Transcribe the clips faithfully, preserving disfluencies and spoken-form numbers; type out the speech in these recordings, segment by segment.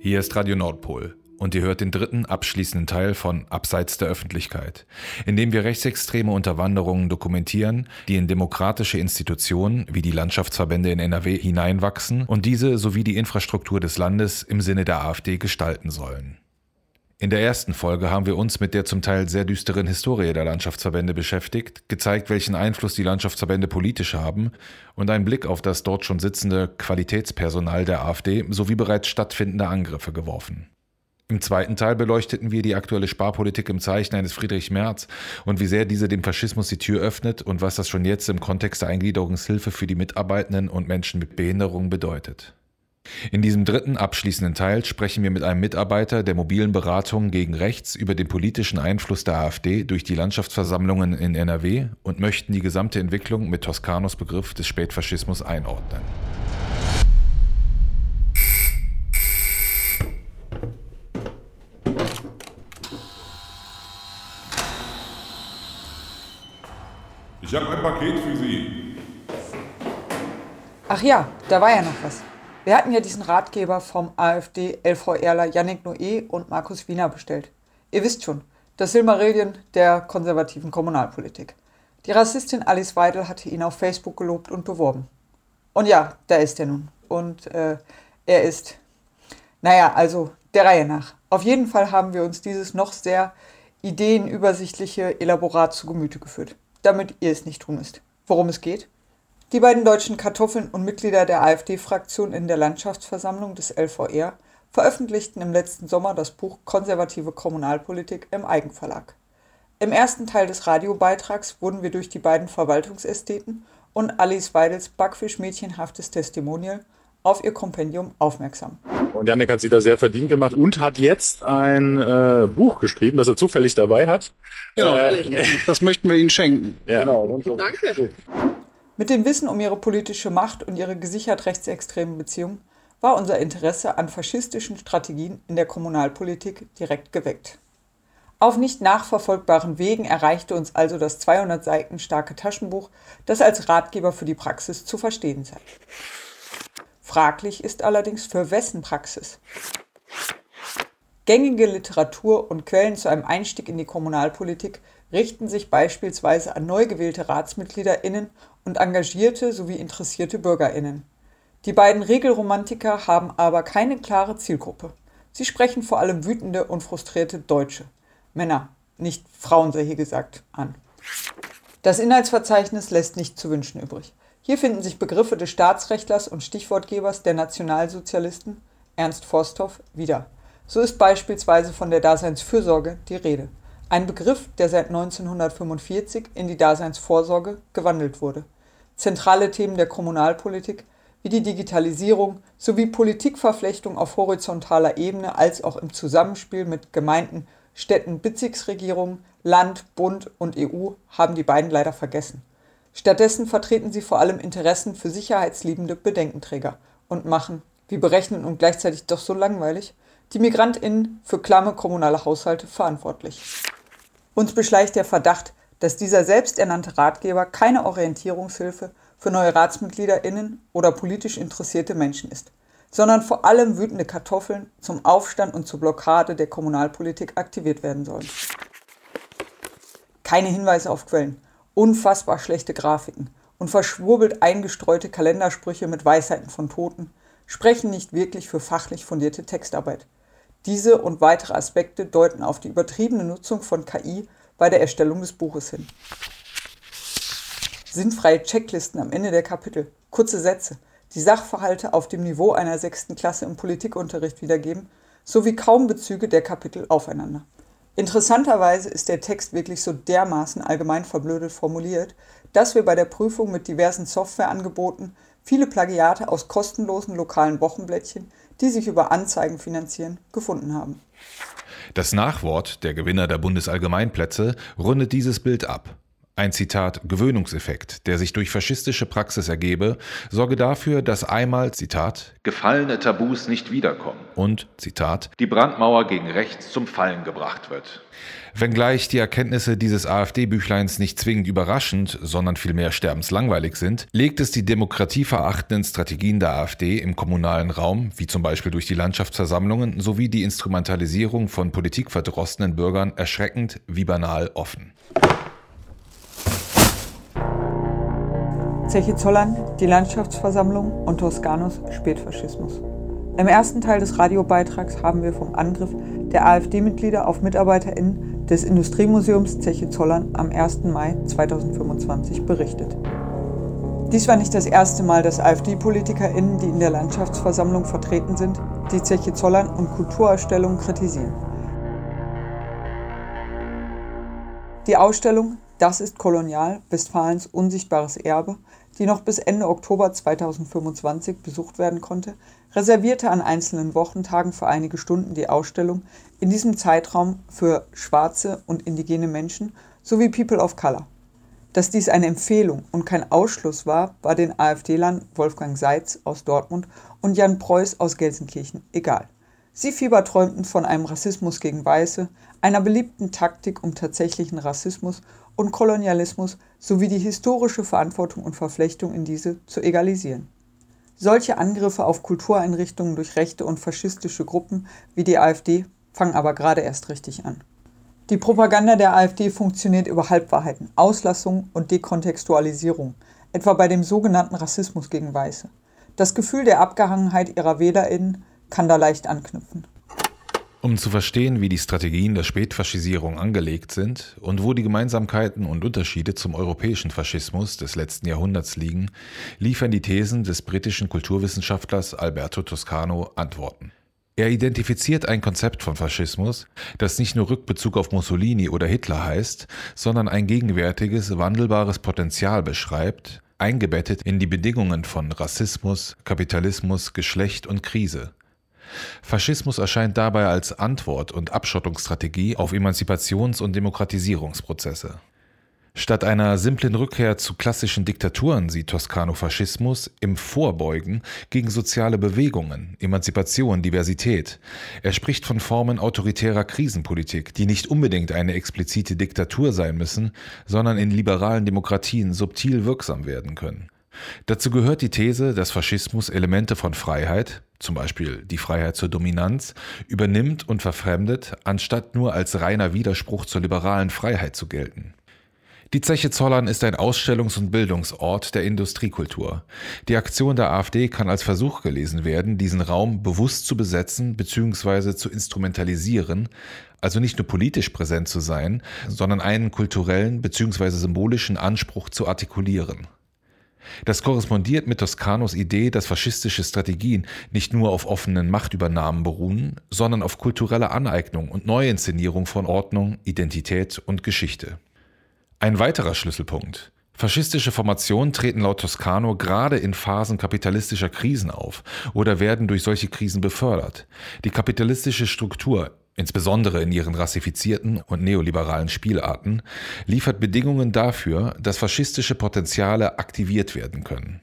Hier ist Radio Nordpol und ihr hört den dritten abschließenden Teil von Abseits der Öffentlichkeit, in dem wir rechtsextreme Unterwanderungen dokumentieren, die in demokratische Institutionen wie die Landschaftsverbände in N R W hineinwachsen und diese sowie die Infrastruktur des Landes im Sinne der AfD gestalten sollen. In der ersten Folge haben wir uns mit der zum Teil sehr düsteren Historie der Landschaftsverbände beschäftigt, gezeigt, welchen Einfluss die Landschaftsverbände politisch haben und einen Blick auf das dort schon sitzende Qualitätspersonal der AfD sowie bereits stattfindende Angriffe geworfen. Im zweiten Teil beleuchteten wir die aktuelle Sparpolitik im Zeichen eines Friedrich Merz und wie sehr diese dem Faschismus die Tür öffnet und was das schon jetzt im Kontext der Eingliederungshilfe für die Mitarbeitenden und Menschen mit Behinderung bedeutet. In diesem dritten abschließenden Teil sprechen wir mit einem Mitarbeiter der mobilen Beratung gegen Rechts über den politischen Einfluss der AfD durch die Landschaftsversammlungen in N R W und möchten die gesamte Entwicklung mit Toscanos Begriff des Spätfaschismus einordnen. Ich habe ein Paket für Sie. Ach ja, da war ja noch was. Wir hatten ja diesen Ratgeber vom AfD-LVRler Yannick Noé und Markus Wiener bestellt. Ihr wisst schon, das Silmarillion der konservativen Kommunalpolitik. Die Rassistin Alice Weidel hatte ihn auf Facebook gelobt und beworben. Und ja, da ist er nun. Und äh, er ist, naja, also der Reihe nach. Auf jeden Fall haben wir uns dieses noch sehr ideenübersichtliche Elaborat zu Gemüte geführt, damit ihr es nicht tun müsst. Worum es geht? Die beiden deutschen Kartoffeln und Mitglieder der AfD-Fraktion in der Landschaftsversammlung des L V R veröffentlichten im letzten Sommer das Buch Konservative Kommunalpolitik im Eigenverlag. Im ersten Teil des Radiobeitrags wurden wir durch die beiden Verwaltungsästheten und Alice Weidels backfischmädchenhaftes Testimonial auf ihr Kompendium aufmerksam. Und Yannick hat sich da sehr verdient gemacht und hat jetzt ein äh, Buch geschrieben, das er zufällig dabei hat. Genau, äh, das möchten wir Ihnen schenken. Ja. Genau. Danke. Mit dem Wissen um ihre politische Macht und ihre gesichert rechtsextremen Beziehungen war unser Interesse an faschistischen Strategien in der Kommunalpolitik direkt geweckt. Auf nicht nachverfolgbaren Wegen erreichte uns also das zweihundert Seiten starke Taschenbuch, das als Ratgeber für die Praxis zu verstehen sei. Fraglich ist allerdings, für wessen Praxis. Gängige Literatur und Quellen zu einem Einstieg in die Kommunalpolitik richten sich beispielsweise an neu gewählte RatsmitgliederInnen und engagierte sowie interessierte BürgerInnen. Die beiden Regelromantiker haben aber keine klare Zielgruppe. Sie sprechen vor allem wütende und frustrierte Deutsche, Männer, nicht Frauen sei hier gesagt, an. Das Inhaltsverzeichnis lässt nicht zu wünschen übrig. Hier finden sich Begriffe des Staatsrechtlers und Stichwortgebers der Nationalsozialisten, Ernst Forsthoff, wieder. So ist beispielsweise von der Daseinsfürsorge die Rede. Ein Begriff, der seit neunzehnhundertfünfundvierzig in die Daseinsvorsorge gewandelt wurde. Zentrale Themen der Kommunalpolitik wie die Digitalisierung sowie Politikverflechtung auf horizontaler Ebene als auch im Zusammenspiel mit Gemeinden, Städten, Bezirksregierungen, Land, Bund und E U haben die beiden leider vergessen. Stattdessen vertreten sie vor allem Interessen für sicherheitsliebende Bedenkenträger und machen, wie berechnend und gleichzeitig doch so langweilig, die MigrantInnen für klamme kommunale Haushalte verantwortlich. Uns beschleicht der Verdacht, dass dieser selbsternannte Ratgeber keine Orientierungshilfe für neue RatsmitgliederInnen oder politisch interessierte Menschen ist, sondern vor allem wütende Kartoffeln zum Aufstand und zur Blockade der Kommunalpolitik aktiviert werden sollen. Keine Hinweise auf Quellen, unfassbar schlechte Grafiken und verschwurbelt eingestreute Kalendersprüche mit Weisheiten von Toten sprechen nicht wirklich für fachlich fundierte Textarbeit. Diese und weitere Aspekte deuten auf die übertriebene Nutzung von K I bei der Erstellung des Buches hin. Sinnfreie Checklisten am Ende der Kapitel, kurze Sätze, die Sachverhalte auf dem Niveau einer sechsten Klasse im Politikunterricht wiedergeben, sowie kaum Bezüge der Kapitel aufeinander. Interessanterweise ist der Text wirklich so dermaßen allgemein verblödet formuliert, dass wir bei der Prüfung mit diversen Softwareangeboten viele Plagiate aus kostenlosen lokalen Wochenblättchen, die sich über Anzeigen finanzieren, gefunden haben. Das Nachwort, der Gewinner der Bundesallgemeinplätze, rundet dieses Bild ab. Ein Zitat Gewöhnungseffekt, der sich durch faschistische Praxis ergebe, sorge dafür, dass einmal, Zitat, gefallene Tabus nicht wiederkommen und, Zitat, die Brandmauer gegen rechts zum Fallen gebracht wird. Wenngleich die Erkenntnisse dieses AfD-Büchleins nicht zwingend überraschend, sondern vielmehr sterbenslangweilig sind, legt es die demokratieverachtenden Strategien der AfD im kommunalen Raum, wie zum Beispiel durch die Landschaftsversammlungen, sowie die Instrumentalisierung von politikverdrossenen Bürgern erschreckend wie banal offen. Zeche Zollern, die Landschaftsversammlung und Toscanos Spätfaschismus. Im ersten Teil des Radiobeitrags haben wir vom Angriff der AfD-Mitglieder auf MitarbeiterInnen des Industriemuseums Zeche Zollern am ersten Mai zweitausendfünfundzwanzig berichtet. Dies war nicht das erste Mal, dass AfD-PolitikerInnen, die in der Landschaftsversammlung vertreten sind, die Zeche Zollern und Kulturausstellungen kritisieren. Die Ausstellung Das ist Kolonial, Westfalens unsichtbares Erbe, die noch bis Ende Oktober zweitausendfünfundzwanzig besucht werden konnte, reservierte an einzelnen Wochentagen für einige Stunden die Ausstellung in diesem Zeitraum für schwarze und indigene Menschen sowie People of Color. Dass dies eine Empfehlung und kein Ausschluss war, war den AfD-Lern Wolfgang Seitz aus Dortmund und Jan Preuß aus Gelsenkirchen egal. Sie fieberträumten von einem Rassismus gegen Weiße, einer beliebten Taktik um tatsächlichen Rassismus und Kolonialismus sowie die historische Verantwortung und Verflechtung in diese zu egalisieren. Solche Angriffe auf Kultureinrichtungen durch rechte und faschistische Gruppen wie die AfD fangen aber gerade erst richtig an. Die Propaganda der AfD funktioniert über Halbwahrheiten, Auslassungen und Dekontextualisierung, etwa bei dem sogenannten Rassismus gegen Weiße. Das Gefühl der Abgehangenheit ihrer WählerInnen kann da leicht anknüpfen. Um zu verstehen, wie die Strategien der Spätfaschisierung angelegt sind und wo die Gemeinsamkeiten und Unterschiede zum europäischen Faschismus des letzten Jahrhunderts liegen, liefern die Thesen des britischen Kulturwissenschaftlers Alberto Toscano Antworten. Er identifiziert ein Konzept von Faschismus, das nicht nur Rückbezug auf Mussolini oder Hitler heißt, sondern ein gegenwärtiges, wandelbares Potenzial beschreibt, eingebettet in die Bedingungen von Rassismus, Kapitalismus, Geschlecht und Krise. Faschismus erscheint dabei als Antwort und Abschottungsstrategie auf Emanzipations- und Demokratisierungsprozesse. Statt einer simplen Rückkehr zu klassischen Diktaturen sieht Toscano Faschismus im Vorbeugen gegen soziale Bewegungen, Emanzipation, Diversität. Er spricht von Formen autoritärer Krisenpolitik, die nicht unbedingt eine explizite Diktatur sein müssen, sondern in liberalen Demokratien subtil wirksam werden können. Dazu gehört die These, dass Faschismus Elemente von Freiheit, zum Beispiel die Freiheit zur Dominanz, übernimmt und verfremdet, anstatt nur als reiner Widerspruch zur liberalen Freiheit zu gelten. Die Zeche Zollern ist ein Ausstellungs- und Bildungsort der Industriekultur. Die Aktion der AfD kann als Versuch gelesen werden, diesen Raum bewusst zu besetzen bzw. zu instrumentalisieren, also nicht nur politisch präsent zu sein, sondern einen kulturellen bzw. symbolischen Anspruch zu artikulieren. Das korrespondiert mit Toscanos Idee, dass faschistische Strategien nicht nur auf offenen Machtübernahmen beruhen, sondern auf kultureller Aneignung und Neuinszenierung von Ordnung, Identität und Geschichte. Ein weiterer Schlüsselpunkt. Faschistische Formationen treten laut Toscano gerade in Phasen kapitalistischer Krisen auf oder werden durch solche Krisen befördert. Die kapitalistische Struktur, insbesondere in ihren rassifizierten und neoliberalen Spielarten, liefert Bedingungen dafür, dass faschistische Potenziale aktiviert werden können.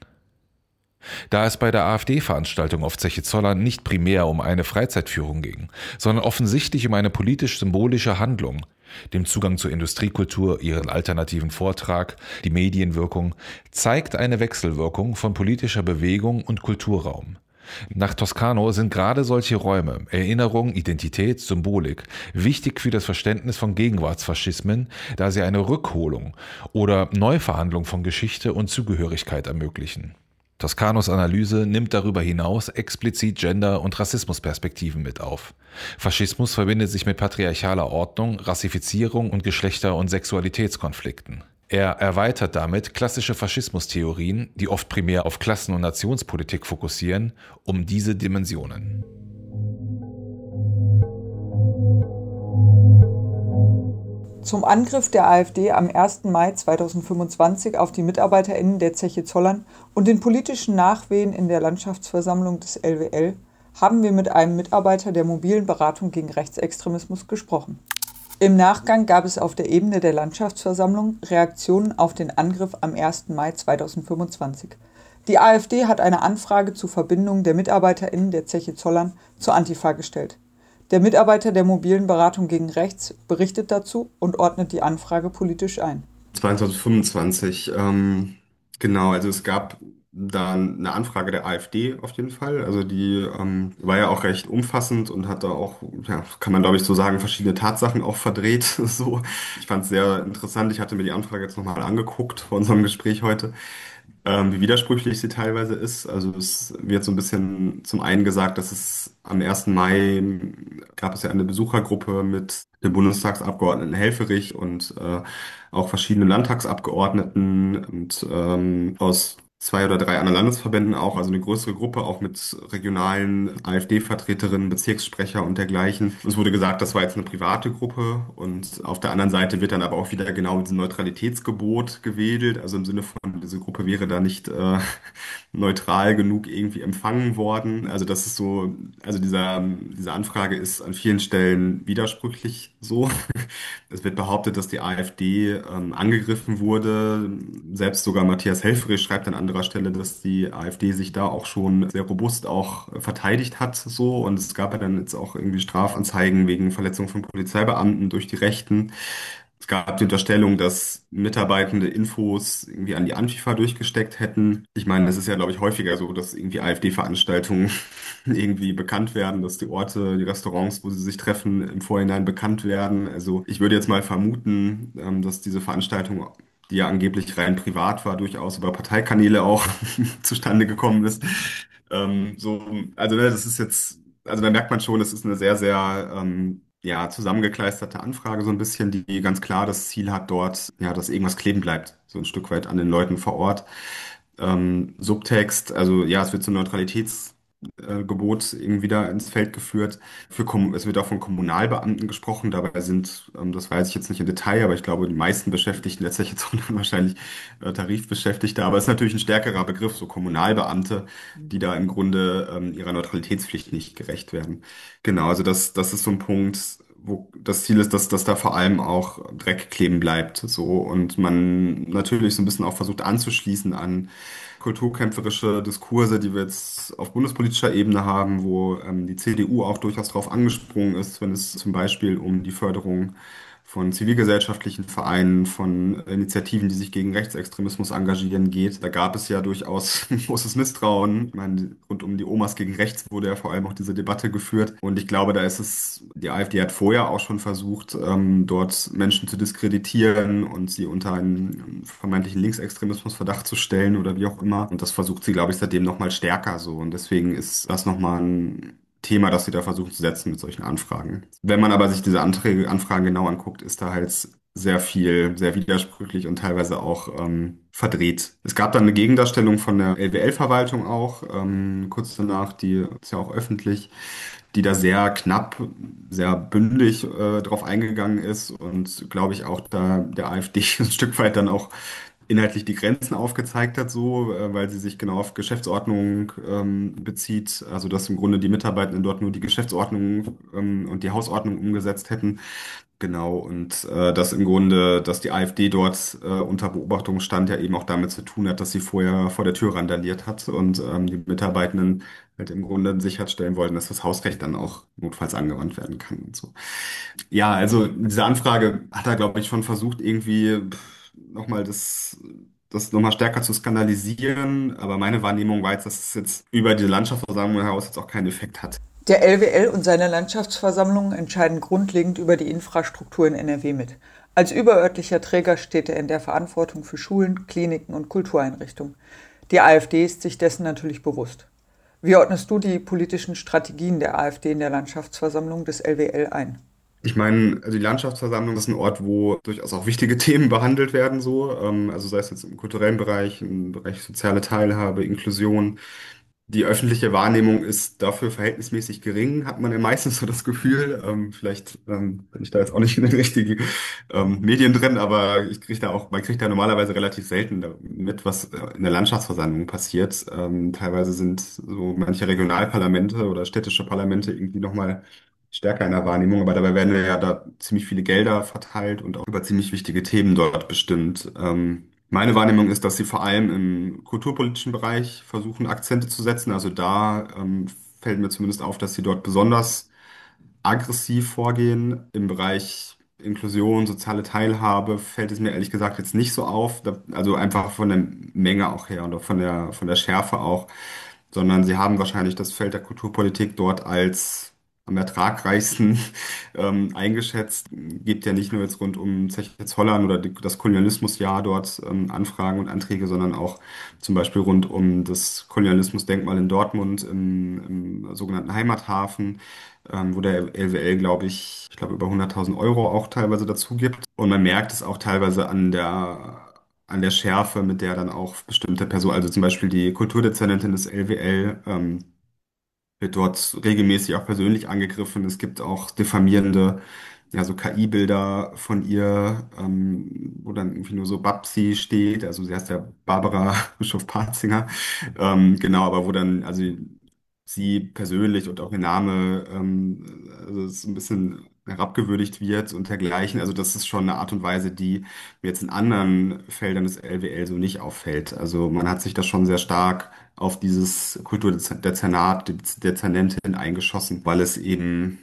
Da es bei der AfD-Veranstaltung auf Zeche Zollern nicht primär um eine Freizeitführung ging, sondern offensichtlich um eine politisch-symbolische Handlung, dem Zugang zur Industriekultur, ihren alternativen Vortrag, die Medienwirkung, zeigt eine Wechselwirkung von politischer Bewegung und Kulturraum. Nach Toscano sind gerade solche Räume, Erinnerung, Identität, Symbolik, wichtig für das Verständnis von Gegenwartsfaschismen, da sie eine Rückholung oder Neuverhandlung von Geschichte und Zugehörigkeit ermöglichen. Toscanos Analyse nimmt darüber hinaus explizit Gender- und Rassismusperspektiven mit auf. Faschismus verbindet sich mit patriarchaler Ordnung, Rassifizierung und Geschlechter- und Sexualitätskonflikten. Er erweitert damit klassische Faschismustheorien, die oft primär auf Klassen- und Nationspolitik fokussieren, um diese Dimensionen. Zum Angriff der AfD am ersten Mai zweitausendfünfundzwanzig auf die MitarbeiterInnen der Zeche Zollern und den politischen Nachwehen in der Landschaftsversammlung des L W L haben wir mit einem Mitarbeiter der mobilen Beratung gegen Rechtsextremismus gesprochen. Im Nachgang gab es auf der Ebene der Landschaftsversammlung Reaktionen auf den Angriff am ersten Mai zweitausendfünfundzwanzig. Die AfD hat eine Anfrage zur Verbindung der MitarbeiterInnen der Zeche Zollern zur Antifa gestellt. Der Mitarbeiter der mobilen Beratung gegen Rechts berichtet dazu und ordnet die Anfrage politisch ein. zweitausendfünfundzwanzig, ähm, genau, also es gab da eine Anfrage der AfD auf jeden Fall. Also die ähm, war ja auch recht umfassend und hat da auch, ja, kann man glaube ich so sagen, verschiedene Tatsachen auch verdreht. So, ich fand es sehr interessant. Ich hatte mir die Anfrage jetzt nochmal angeguckt vor unserem Gespräch heute, ähm, wie widersprüchlich sie teilweise ist. Also es wird so ein bisschen zum einen gesagt, dass es am ersten Mai gab es ja eine Besuchergruppe mit dem Bundestagsabgeordneten Helfferich und äh, auch verschiedenen Landtagsabgeordneten und ähm, aus zwei oder drei anderen Landesverbänden auch, also eine größere Gruppe, auch mit regionalen AfD-Vertreterinnen, Bezirkssprecher und dergleichen. Es wurde gesagt, das war jetzt eine private Gruppe und auf der anderen Seite wird dann aber auch wieder genau mit diesem Neutralitätsgebot gewedelt, also im Sinne von, diese Gruppe wäre da nicht äh, neutral genug irgendwie empfangen worden. Also das ist so, also dieser, diese Anfrage ist an vielen Stellen widersprüchlich so. Es wird behauptet, dass die AfD ähm, angegriffen wurde. Selbst sogar Matthias Helfferich schreibt an anderer Stelle, dass die AfD sich da auch schon sehr robust auch verteidigt hat, so. Und es gab ja dann jetzt auch irgendwie Strafanzeigen wegen Verletzung von Polizeibeamten durch die Rechten. Es gab die Unterstellung, dass Mitarbeitende Infos irgendwie an die Antifa durchgesteckt hätten. Ich meine, es ist ja, glaube ich, häufiger so, dass irgendwie AfD-Veranstaltungen irgendwie bekannt werden, dass die Orte, die Restaurants, wo sie sich treffen, im Vorhinein bekannt werden. Also ich würde jetzt mal vermuten, ähm, dass diese Veranstaltung, die ja angeblich rein privat war, durchaus über Parteikanäle auch zustande gekommen ist. Ähm, so, also ne, das ist jetzt, also da merkt man schon, es ist eine sehr, sehr ähm, ja, zusammengekleisterte Anfrage so ein bisschen, die ganz klar das Ziel hat dort, ja, dass irgendwas kleben bleibt, so ein Stück weit an den Leuten vor Ort. Ähm, Subtext, also ja, es wird zum Neutralitätsgebot irgendwie wieder ins Feld geführt. Für Kom es wird auch von Kommunalbeamten gesprochen, dabei sind, ähm, das weiß ich jetzt nicht im Detail, aber ich glaube, die meisten Beschäftigten letztlich jetzt wahrscheinlich äh, Tarifbeschäftigte, aber es ist natürlich ein stärkerer Begriff, so Kommunalbeamte, die da im Grunde ähm, ihrer Neutralitätspflicht nicht gerecht werden. Genau, also das, das ist so ein Punkt, wo das Ziel ist, dass, dass da vor allem auch Dreck kleben bleibt, so und man natürlich so ein bisschen auch versucht anzuschließen an kulturkämpferische Diskurse, die wir jetzt auf bundespolitischer Ebene haben, wo ähm, die C D U auch durchaus drauf angesprungen ist, wenn es zum Beispiel um die Förderung von zivilgesellschaftlichen Vereinen, von Initiativen, die sich gegen Rechtsextremismus engagieren, geht. Da gab es ja durchaus großes Misstrauen. Ich meine, rund um die Omas gegen Rechts wurde ja vor allem auch diese Debatte geführt. Und ich glaube, da ist es, die AfD hat vorher auch schon versucht, ähm, dort Menschen zu diskreditieren und sie unter einen vermeintlichen Linksextremismusverdacht zu stellen oder wie auch immer. Und das versucht sie, glaube ich, seitdem nochmal stärker so. Und deswegen ist das nochmal ein Thema, das sie da versuchen zu setzen mit solchen Anfragen. Wenn man aber sich diese Anträge, Anfragen genau anguckt, ist da halt sehr viel, sehr widersprüchlich und teilweise auch ähm, verdreht. Es gab dann eine Gegendarstellung von der L W L-Verwaltung auch, ähm, kurz danach, die ist ja auch öffentlich, die da sehr knapp, sehr bündig äh, drauf eingegangen ist und glaube ich auch da der AfD ein Stück weit dann auch inhaltlich die Grenzen aufgezeigt hat, so, äh, weil sie sich genau auf Geschäftsordnung ähm, bezieht, also dass im Grunde die Mitarbeitenden dort nur die Geschäftsordnung ähm, und die Hausordnung umgesetzt hätten. Genau, und äh, dass im Grunde, dass die AfD dort äh, unter Beobachtung stand, ja eben auch damit zu tun hat, dass sie vorher vor der Tür randaliert hat und ähm, die Mitarbeitenden halt im Grunde sicherstellen wollten, dass das Hausrecht dann auch notfalls angewandt werden kann und so. Ja, also diese Anfrage hat er, glaube ich, schon versucht, irgendwie nochmal das, das nochmal stärker zu skandalisieren. Aber meine Wahrnehmung war jetzt, dass es jetzt über diese Landschaftsversammlung heraus jetzt auch keinen Effekt hat. Der L W L und seine Landschaftsversammlungen entscheiden grundlegend über die Infrastruktur in N R W mit. Als überörtlicher Träger steht er in der Verantwortung für Schulen, Kliniken und Kultureinrichtungen. Die AfD ist sich dessen natürlich bewusst. Wie ordnest du die politischen Strategien der AfD in der Landschaftsversammlung des L W L ein? Ich meine, also die Landschaftsversammlung ist ein Ort, wo durchaus auch wichtige Themen behandelt werden, so. Ähm, also sei es jetzt im kulturellen Bereich, im Bereich soziale Teilhabe, Inklusion. Die öffentliche Wahrnehmung ist dafür verhältnismäßig gering, hat man ja meistens so das Gefühl. Ähm, vielleicht ähm, bin ich da jetzt auch nicht in den richtigen ähm, Medien drin, aber ich kriege da auch, man kriegt da normalerweise relativ selten da mit, was äh, in der Landschaftsversammlung passiert. Ähm, teilweise sind so manche Regionalparlamente oder städtische Parlamente irgendwie nochmal stärker in der Wahrnehmung, aber dabei werden ja da ziemlich viele Gelder verteilt und auch über ziemlich wichtige Themen dort bestimmt. Ähm, meine Wahrnehmung ist, dass sie vor allem im kulturpolitischen Bereich versuchen, Akzente zu setzen. Also da ähm, fällt mir zumindest auf, dass sie dort besonders aggressiv vorgehen. Im Bereich Inklusion, soziale Teilhabe fällt es mir ehrlich gesagt jetzt nicht so auf. Da, also einfach von der Menge auch her und auch von der, von der Schärfe auch, sondern sie haben wahrscheinlich das Feld der Kulturpolitik dort als am ertragreichsten ähm, eingeschätzt. Gibt ja nicht nur jetzt rund um Zeche-Zollern oder die, das Kolonialismusjahr dort ähm, Anfragen und Anträge, sondern auch zum Beispiel rund um das Kolonialismusdenkmal in Dortmund im, im sogenannten Heimathafen, ähm, wo der L W L, glaube ich, ich glaube über hunderttausend Euro auch teilweise dazu gibt. Und man merkt es auch teilweise an der an der Schärfe, mit der dann auch bestimmte Personen, also zum Beispiel die Kulturdezernentin des L W L, ähm, wird dort regelmäßig auch persönlich angegriffen. Es gibt auch diffamierende, ja, so K I-Bilder von ihr, ähm, wo dann irgendwie nur so Babsi steht. Also sie heißt ja Barbara Bischof-Parzinger. Ähm, genau, aber wo dann, also sie persönlich und auch ihr Name, ähm, also so ein bisschen herabgewürdigt wird und dergleichen. Also das ist schon eine Art und Weise, die mir jetzt in anderen Feldern des L W L so nicht auffällt. Also man hat sich da schon sehr stark auf dieses Kulturdezernat, die Dezernentin eingeschossen, weil es eben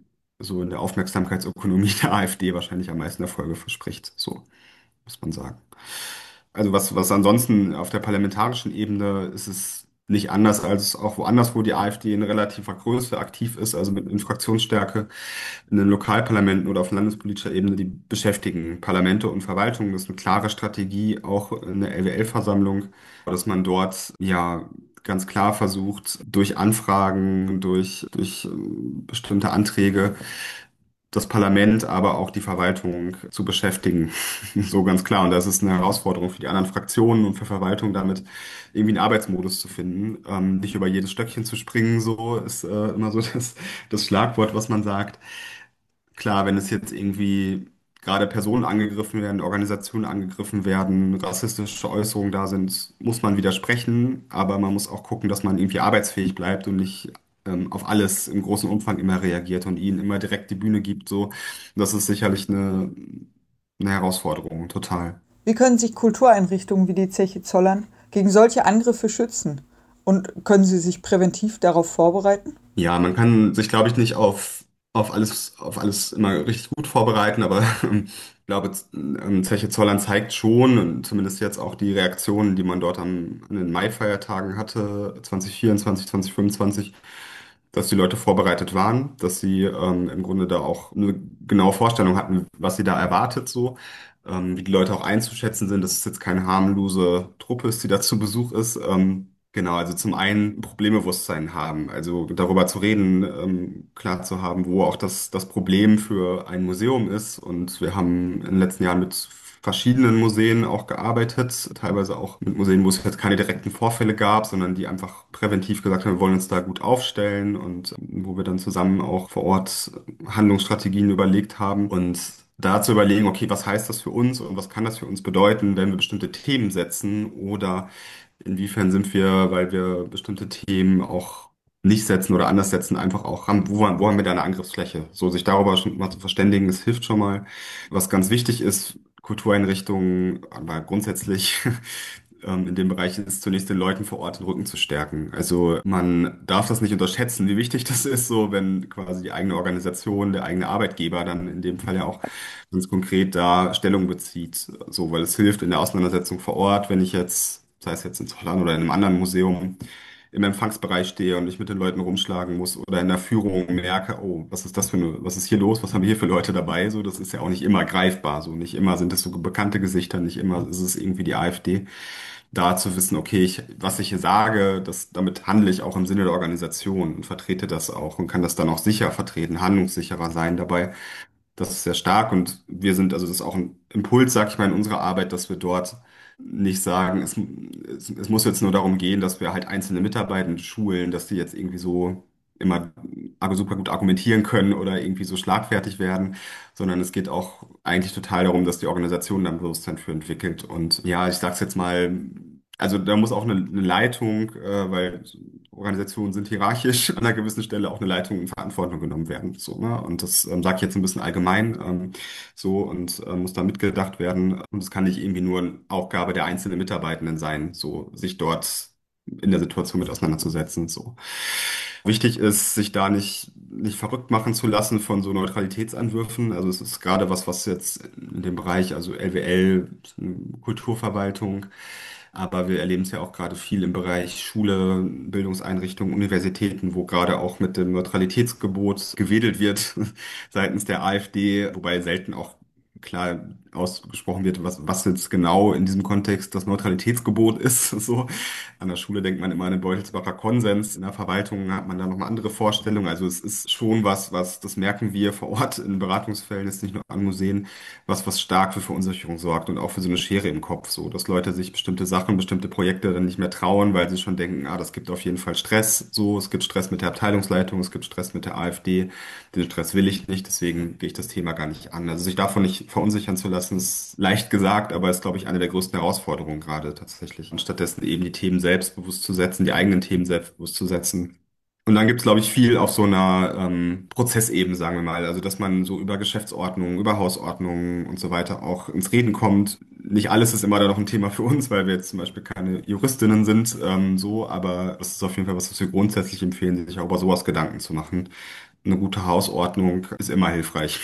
so in der Aufmerksamkeitsökonomie der AfD wahrscheinlich am meisten Erfolge verspricht. So muss man sagen. Also was, was ansonsten auf der parlamentarischen Ebene ist es nicht anders als auch woanders, wo die AfD in relativer Größe aktiv ist, also mit in Fraktionsstärke in den Lokalparlamenten oder auf landespolitischer Ebene, die beschäftigen Parlamente und Verwaltungen. Das ist eine klare Strategie, auch in der L W L-Versammlung, dass man dort ja ganz klar versucht, durch Anfragen, durch, durch ähm, bestimmte Anträge das Parlament, aber auch die Verwaltung zu beschäftigen. So ganz klar. Und das ist eine Herausforderung für die anderen Fraktionen und für Verwaltung, damit irgendwie einen Arbeitsmodus zu finden. Ähm, nicht über jedes Stöckchen zu springen, so ist äh, immer so das, das Schlagwort, was man sagt. Klar, wenn es jetzt irgendwie gerade Personen angegriffen werden, Organisationen angegriffen werden, rassistische Äußerungen da sind, muss man widersprechen, aber man muss auch gucken, dass man irgendwie arbeitsfähig bleibt und nicht ähm, auf alles im großen Umfang immer reagiert und ihnen immer direkt die Bühne gibt. So, das ist sicherlich eine, eine Herausforderung, total. Wie können sich Kultureinrichtungen wie die Zeche Zollern gegen solche Angriffe schützen? Und können sie sich präventiv darauf vorbereiten? Ja, man kann sich, glaube ich, nicht auf, auf alles, auf alles immer richtig gut vorbereiten, aber ähm, ich glaube, ähm, Zeche Zollern zeigt schon, und zumindest jetzt auch die Reaktionen, die man dort am, an den Mai-Feiertagen hatte, zwanzig vierundzwanzig, zwanzig fünfundzwanzig, dass die Leute vorbereitet waren, dass sie ähm, im Grunde da auch eine genaue Vorstellung hatten, was sie da erwartet, so, ähm, wie die Leute auch einzuschätzen sind, dass es jetzt keine harmlose Truppe ist, die da zu Besuch ist. Ähm, genau, also zum einen Problembewusstsein haben, also darüber zu reden, ähm, klar zu haben, wo auch das, das Problem für ein Museum ist. Und wir haben in den letzten Jahren mit verschiedenen Museen auch gearbeitet, teilweise auch mit Museen, wo es jetzt keine direkten Vorfälle gab, sondern die einfach präventiv gesagt haben, wir wollen uns da gut aufstellen und ähm, wo wir dann zusammen auch vor Ort Handlungsstrategien überlegt haben und da zu überlegen, okay, was heißt das für uns und was kann das für uns bedeuten, wenn wir bestimmte Themen setzen oder inwiefern sind wir, weil wir bestimmte Themen auch nicht setzen oder anders setzen, einfach auch haben, wo, wo haben wir da eine Angriffsfläche? So sich darüber schon mal zu verständigen, das hilft schon mal. Was ganz wichtig ist, Kultureinrichtungen, aber grundsätzlich ähm, in dem Bereich ist zunächst den Leuten vor Ort den Rücken zu stärken. Also man darf das nicht unterschätzen, wie wichtig das ist, so wenn quasi die eigene Organisation, der eigene Arbeitgeber dann in dem Fall ja auch ganz konkret da Stellung bezieht. So, weil es hilft in der Auseinandersetzung vor Ort, wenn ich jetzt, sei es jetzt in Zollern oder in einem anderen Museum, im Empfangsbereich stehe und ich mit den Leuten rumschlagen muss oder in der Führung merke, oh, was ist das für eine, was ist hier los, was haben wir hier für Leute dabei? So, das ist ja auch nicht immer greifbar. So, nicht immer sind es so bekannte Gesichter, nicht immer ist es irgendwie die AfD. Da zu wissen, okay, ich, was ich hier sage, das, damit handle ich auch im Sinne der Organisation und vertrete das auch und kann das dann auch sicher vertreten, handlungssicherer sein dabei. Das ist sehr stark und wir sind, also das ist auch ein Impuls, sag ich mal, in unserer Arbeit, dass wir dort nicht sagen, es, es, es muss jetzt nur darum gehen, dass wir halt einzelne Mitarbeitende schulen, dass die jetzt irgendwie so immer super gut argumentieren können oder irgendwie so schlagfertig werden, sondern es geht auch eigentlich total darum, dass die Organisation dann Bewusstsein für entwickelt. Und ja, ich sag's jetzt mal, also da muss auch eine, eine Leitung, äh, weil Organisationen sind hierarchisch, an einer gewissen Stelle auch eine Leitung in Verantwortung genommen werden. So, ne? Und das ähm, sage ich jetzt ein bisschen allgemein ähm, so und äh, muss da mitgedacht werden. Und es kann nicht irgendwie nur eine Aufgabe der einzelnen Mitarbeitenden sein, so sich dort in der Situation mit auseinanderzusetzen. So. Wichtig ist, sich da nicht, nicht verrückt machen zu lassen von so Neutralitätsanwürfen. Also es ist gerade was, was jetzt in dem Bereich, also L W L, Kulturverwaltung, aber wir erleben es ja auch gerade viel im Bereich Schule, Bildungseinrichtungen, Universitäten, wo gerade auch mit dem Neutralitätsgebot gewedelt wird seitens der AfD, wobei selten auch klar ausgesprochen wird, was, was jetzt genau in diesem Kontext das Neutralitätsgebot ist. So. An der Schule denkt man immer an den Beutelsbacher Konsens. In der Verwaltung hat man da nochmal andere Vorstellungen. Also es ist schon was, was, das merken wir vor Ort in Beratungsfällen, jetzt nicht nur an Museen, was, was stark für Verunsicherung sorgt und auch für so eine Schere im Kopf. So, dass Leute sich bestimmte Sachen, bestimmte Projekte dann nicht mehr trauen, weil sie schon denken, ah, das gibt auf jeden Fall Stress. So, es gibt Stress mit der Abteilungsleitung, es gibt Stress mit der AfD. Den Stress will ich nicht, deswegen gehe ich das Thema gar nicht an. Also sich davon nicht verunsichern zu lassen, ist leicht gesagt, aber ist, glaube ich, eine der größten Herausforderungen gerade tatsächlich. Und stattdessen eben die Themen selbstbewusst zu setzen, die eigenen Themen selbstbewusst zu setzen. Und dann gibt es, glaube ich, viel auf so einer ähm, Prozessebene, sagen wir mal. Also, dass man so über Geschäftsordnungen, über Hausordnungen und so weiter auch ins Reden kommt. Nicht alles ist immer da noch ein Thema für uns, weil wir jetzt zum Beispiel keine Juristinnen sind, ähm, so. Aber das ist auf jeden Fall was, was wir grundsätzlich empfehlen, sich auch über sowas Gedanken zu machen. Eine gute Hausordnung ist immer hilfreich.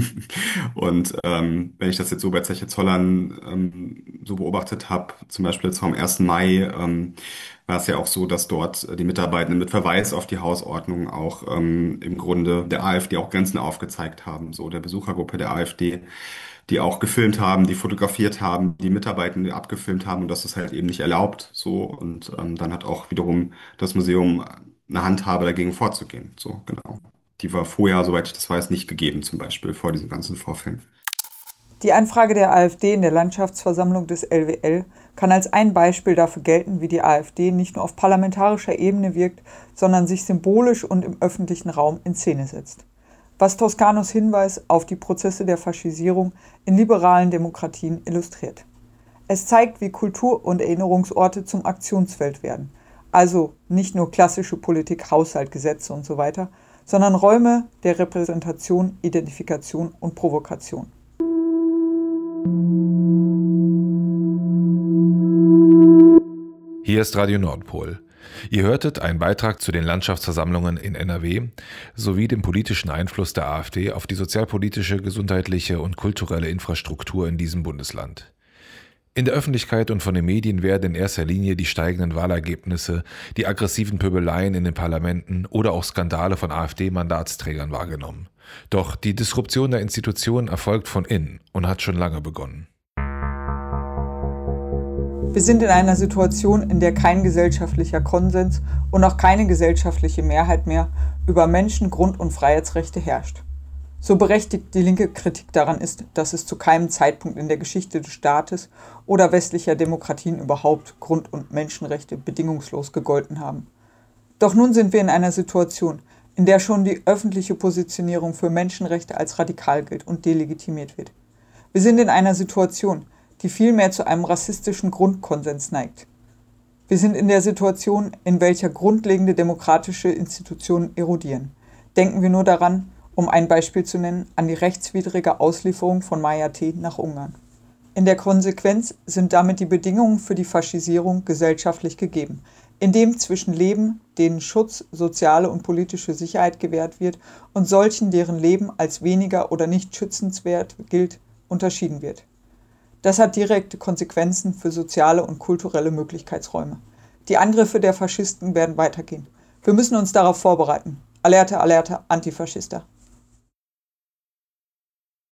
Und ähm, wenn ich das jetzt so bei Zeche Zollern ähm, so beobachtet habe, zum Beispiel jetzt vom ersten Mai, ähm, war es ja auch so, dass dort die Mitarbeitenden mit Verweis auf die Hausordnung auch ähm, im Grunde der AfD auch Grenzen aufgezeigt haben, so der Besuchergruppe der AfD, die auch gefilmt haben, die fotografiert haben, die Mitarbeitenden abgefilmt haben und das ist halt eben nicht erlaubt. So und ähm, dann hat auch wiederum das Museum eine Handhabe dagegen vorzugehen. So genau. Die war vorher, soweit ich das weiß, nicht gegeben, zum Beispiel vor diesen ganzen Vorfällen. Die Anfrage der AfD in der Landschaftsversammlung des L W L kann als ein Beispiel dafür gelten, wie die AfD nicht nur auf parlamentarischer Ebene wirkt, sondern sich symbolisch und im öffentlichen Raum in Szene setzt. Was Toscanos Hinweis auf die Prozesse der Faschisierung in liberalen Demokratien illustriert. Es zeigt, wie Kultur- und Erinnerungsorte zum Aktionsfeld werden. Also nicht nur klassische Politik, Haushalt, Gesetze und so weiter, sondern Räume der Repräsentation, Identifikation und Provokation. Hier ist Radio Nordpol. Ihr hörtet einen Beitrag zu den Landschaftsversammlungen in N R W sowie dem politischen Einfluss der AfD auf die sozialpolitische, gesundheitliche und kulturelle Infrastruktur in diesem Bundesland. In der Öffentlichkeit und von den Medien werden in erster Linie die steigenden Wahlergebnisse, die aggressiven Pöbeleien in den Parlamenten oder auch Skandale von AfD-Mandatsträgern wahrgenommen. Doch die Disruption der Institutionen erfolgt von innen und hat schon lange begonnen. Wir sind in einer Situation, in der kein gesellschaftlicher Konsens und auch keine gesellschaftliche Mehrheit mehr über Menschen-, Grund- und Freiheitsrechte herrscht. So berechtigt die linke Kritik daran ist, dass es zu keinem Zeitpunkt in der Geschichte des Staates oder westlicher Demokratien überhaupt Grund- und Menschenrechte bedingungslos gegolten haben. Doch nun sind wir in einer Situation, in der schon die öffentliche Positionierung für Menschenrechte als radikal gilt und delegitimiert wird. Wir sind in einer Situation, die vielmehr zu einem rassistischen Grundkonsens neigt. Wir sind in der Situation, in welcher grundlegende demokratische Institutionen erodieren. Denken wir nur daran, um ein Beispiel zu nennen, an die rechtswidrige Auslieferung von Maja T. nach Ungarn. In der Konsequenz sind damit die Bedingungen für die Faschisierung gesellschaftlich gegeben, indem zwischen Leben, denen Schutz, soziale und politische Sicherheit gewährt wird, und solchen, deren Leben als weniger oder nicht schützenswert gilt, unterschieden wird. Das hat direkte Konsequenzen für soziale und kulturelle Möglichkeitsräume. Die Angriffe der Faschisten werden weitergehen. Wir müssen uns darauf vorbereiten. Alerte, Alerte, Antifaschista.